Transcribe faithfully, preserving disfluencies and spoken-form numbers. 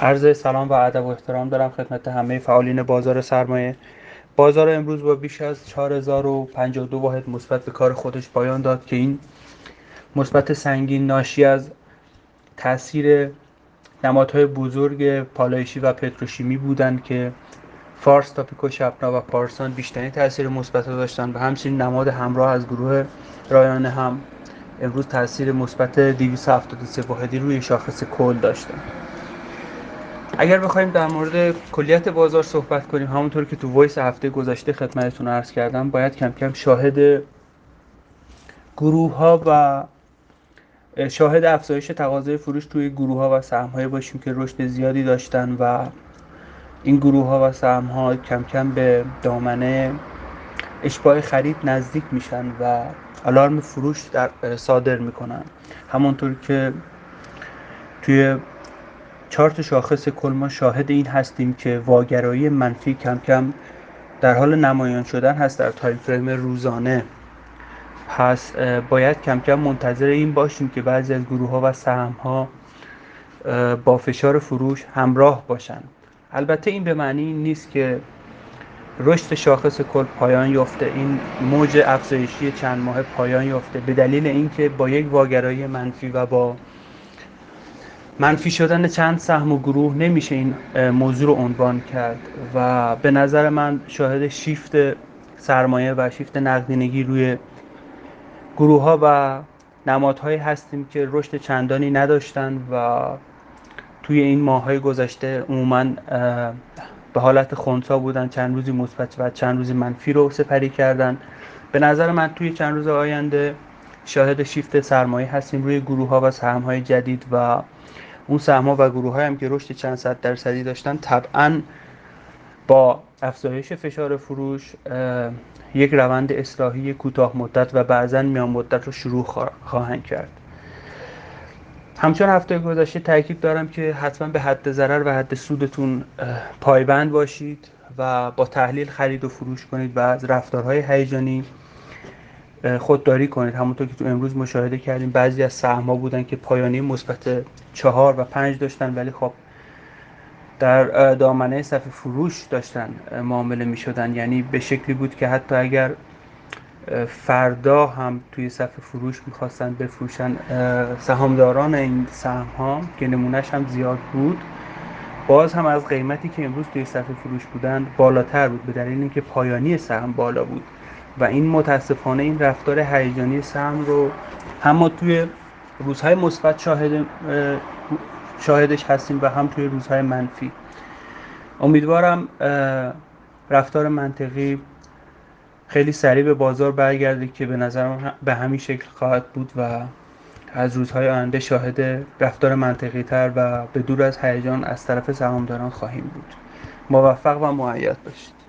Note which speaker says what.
Speaker 1: عرض سلام و ادب و احترام دارم خدمت همه فعالین بازار سرمایه. بازار امروز با بیش از چهار هزار و پنجاه و دو واحد مثبت به کار خودش پایان داد که این مثبت سنگین ناشی از تاثیر نمادهای بزرگ پالایشی و پتروشیمی بودند که فارس، تاپیکو، شبنا و پارسان بیشترین تاثیر مثبت را داشتند و همچنین نماد همراه از گروه رایانه هم امروز تاثیر مثبت دویست و هفتاد و سه واحدی روی شاخص کل داشتند. اگر بخوایم در مورد کلیت بازار صحبت کنیم، همونطور که تو وایس هفته گذشته خدمتتون عرض کردم، باید کم کم شاهد گروه ها و شاهد افزایش تقاضای فروش توی گروه ها و سهم های باشیم که رشد زیادی داشتن و این گروه ها و سهم ها کم کم به دامنه اشباع خرید نزدیک میشن و آلارم فروش در صادر میکنن. همونطور که توی چارت شاخص کل ما شاهد این هستیم که واگرایی منفی کم کم در حال نمایان شدن هست در تایم فریم روزانه. پس باید کم کم منتظر این باشیم که بعضی از گروه ها و سهم ها با فشار فروش همراه باشند. البته این به معنی نیست که رشد شاخص کل پایان یافته، این موج افزایشی چند ماه پایان یافته، به دلیل اینکه با یک واگرایی منفی و با منفی شدن چند سهم و گروه نمیشه این موضوع رو عنوان کرد و به نظر من شاهد شیفت سرمایه و شیفت نقدینگی روی گروه ها و نمادهایی هستیم که رشد چندانی نداشتن و توی این ماه‌های گذشته عموماً به حالت خنثی بودن، چند روزی مثبت و چند روزی منفی رو سپری کردن. به نظر من توی چند روز آینده شاهد شیفت سرمایه هستیم روی گروه ها و سهم های جدید و اون سهم ها و گروه های هم که رشد چند صد درصدی داشتن طبعاً با افزایش فشار فروش یک روند اصلاحی کوتاه مدت و بعضاً میان مدت رو شروع خواهند کرد. همچون هفته گذشته تاکید دارم که حتما به حد ضرر و حد سودتون پایبند باشید و با تحلیل خرید و فروش کنید و از رفتارهای هیجانی خودداری کنید. همونطور که تو امروز مشاهده کردیم بعضی از سهم‌ها بودن که پایانی مثبت چهار و پنج داشتن، ولی خب در دامنه صف فروش داشتن معامله می شدن، یعنی به شکلی بود که حتی اگر فردا هم توی صف فروش میخواستن بفروشن سهامداران این سهم ها که نمونهش هم زیاد بود، باز هم از قیمتی که امروز توی صف فروش بودن بالاتر بود به دلیل اینکه پایانی سهم بالا بود و این متاسفانه این رفتار هیجانی سهم رو هم ما توی روزهای مثبت شاهد شاهدش هستیم و هم توی روزهای منفی. امیدوارم رفتار منطقی خیلی سریع به بازار برگرده که به نظرم به همین شکل خواهد بود و از روزهای آینده شاهد رفتار منطقی تر و به دور از هیجان از طرف سهامداران خواهیم بود. موفق و مؤید باشید.